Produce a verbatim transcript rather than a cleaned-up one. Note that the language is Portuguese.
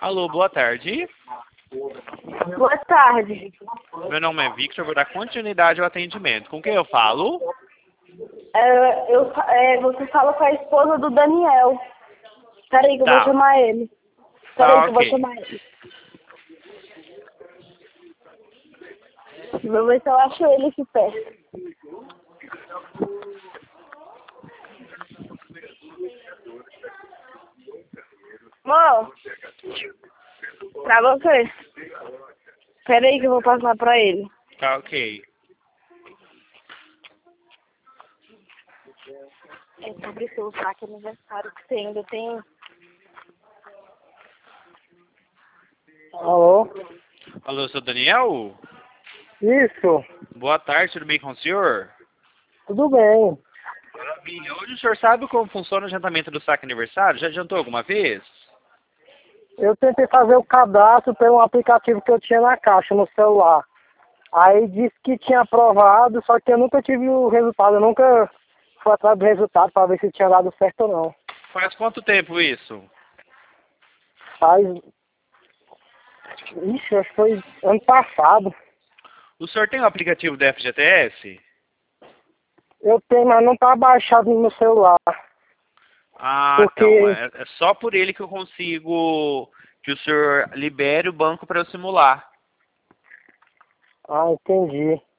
Alô, boa tarde. Boa tarde. Meu nome é Victor, vou dar continuidade ao atendimento. Com quem eu falo? É, eu, é, você fala com a esposa do Daniel. Peraí que eu Tá. vou chamar ele. Tá, Peraí que eu vou ok. chamar ele. Vou ver se eu acho ele aqui perto. Mô, pra você. Peraí que eu vou passar pra ele. Tá, ok. É sobre o seu saque aniversário que você ainda tem. Alô? Alô, seu Daniel? Isso, Boa tarde, tudo bem com o senhor? tudo bem. Maravilha. Hoje o senhor sabe como funciona o adiantamento do saque aniversário? Já adiantou alguma vez? Eu tentei fazer o cadastro pelo aplicativo que eu tinha na caixa, no celular. Aí disse que tinha aprovado, só que eu nunca tive o resultado. Eu nunca fui atrás do resultado para ver se tinha dado certo ou não. Faz quanto tempo isso? Faz... Ixi, acho que foi ano passado. O senhor tem o aplicativo do F G T S? Eu tenho, mas não tá baixado no celular. Ah, Porque... então. É, é só por ele que eu consigo que o senhor libere o banco para eu simular. Ah, entendi.